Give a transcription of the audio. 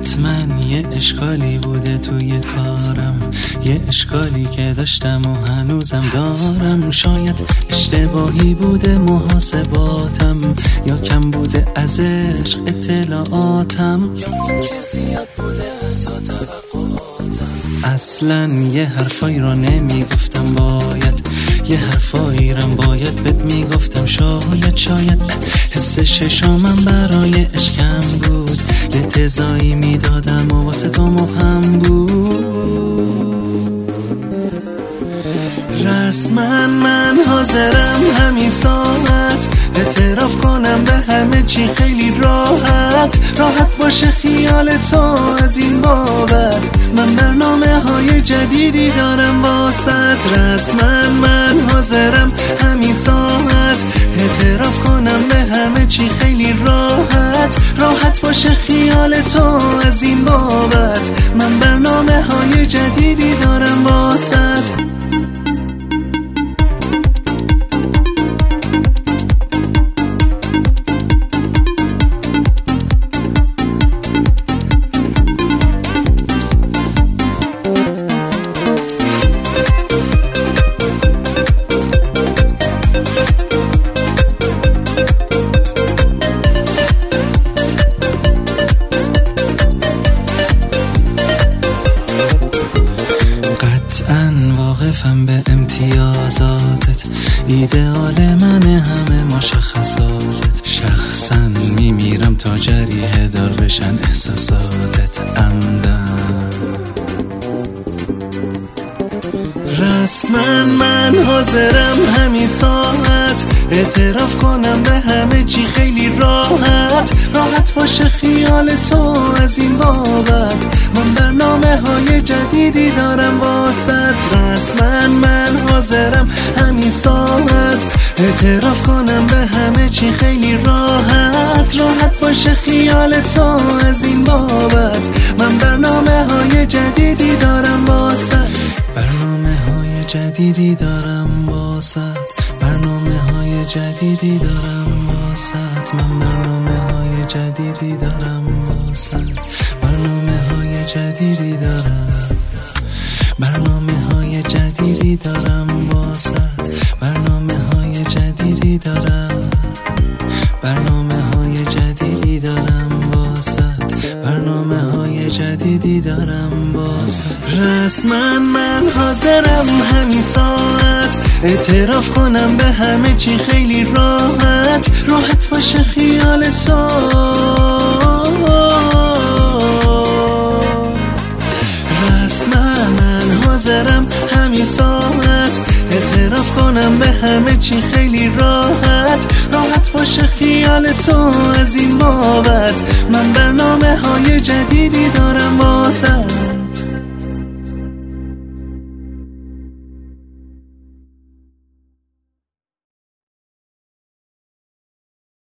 حتما یه اشکالی بوده توی کارم، یه اشکالی که داشتم و هنوزم دارم. شاید اشتباهی بوده محاسباتم، یا کم بوده از عشق اطلاعاتم، یا اینکه زیاد بوده از تو توقعاتم. اصلا یه حرفایی رو نمیگفتم، باید یه حرفایی رو باید بهت میگفتم. شاید حس ششامم برای عشقم بود، یه تضایی میدادم و واسه تو مهم بود. رسما من حاضرم همین ساعت اعتراف کنم به همه چی خیلی راحت باشه خیال تو از این بابت. من برنامه های جدیدی دارم واسط. رسما من حاضرم همین ساعت اعتراف کنم به همه چی خیلی راحت باشه خیال تو از این بابت. من برنامه های جدیدی دارم واسط. واقفم به امتیازاتت، ایدئال منه همه مشخصاتت. شخصا میمیرم تا جریحه دار بشن احساساتت عمدن. رسما من حاضرم همین ساعت اعتراف کنم به همه چی خیلی راحت باشه خیال تو از این بابت. من برنامه های جدیدی دارم واسط. رسما من حاضرم همین ساعت اعتراف کنم به همه چی خیلی راحت باشه خیال تو از این بابت. من برنامه های جدیدی دارم واسط. برنامه های جدیدی دارم واسط. برنامه های جدیدی دارم واسط. من برنامه های جدیدی دارم واسط. برنامه های جدیدی دارم. برنامه های جدیدی دارم واسط. برنامه های جدیدی دارم. برنامه های جدیدی دارم واسط. برنامه های جدیدی دارم واسط. رسما من حاضرم همین ساعت اعتراف کنم به همه چی خیلی راحت باشه خیال تو. رسما من حاضرم همین ساعت اعتراف کنم به همه چی خیلی راحت باشه خیال تو از این بابت. من برنامه های جدیدی دارم